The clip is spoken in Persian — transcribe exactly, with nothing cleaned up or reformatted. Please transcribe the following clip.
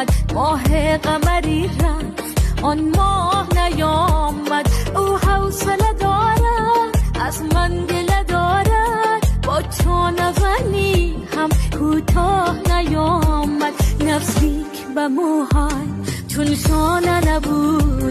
نیامد، ماه قمری رفت آن ماه نیامد. او حوصله دارد از من گله دارد، با چانوانی هم کوتاه نیامد. نزدیک به موهای چون شانه نبود